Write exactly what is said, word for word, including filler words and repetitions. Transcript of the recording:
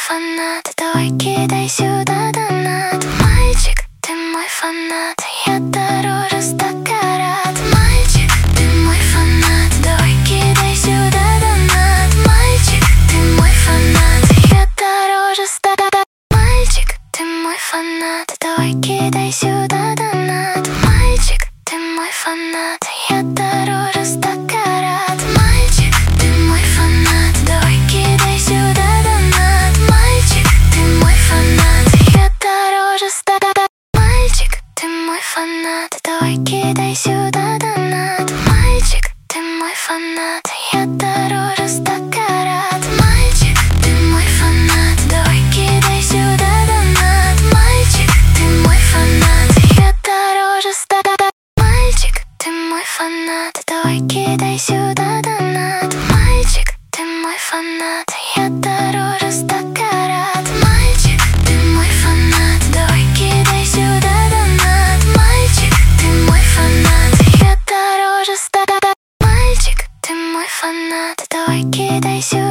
фанат, давай кидай сюда донат. Мальчик, ты мой фанат, я дороже ста карат. Мальчик, ты мой фанат, давай кидай сюда донат. Мальчик, ты мой фанат, я дороже ста карат. Мальчик, ты мой фанат, давай кидай сюда донат. Мальчик, ты мой фанат, я дороже ста карат. Мальчик, ты мой фанат, давай кидай сюда донат. Мальчик, ты мой фанат, я дороже ста карат. Мальчик, ты мой фанат, давай кидай сюда донат. Мальчик, ты мой фанат, я дороже ста карат. Мальчик, ты мой фанат, давай кидай сюда донат. Мальчик, ты мой фанат, я дороже ста карат. Мальчик, ты мой фанат, давай кидай сюда донат. Мальчик, ты мой фанат, я дороже ста карат. Мальчик, ты мой фанат, давай кидай сюда донат. Мальчик, ты мой фанат, я дороже ста карат. Мальчик, ты мой фанат, давай кидай сюда.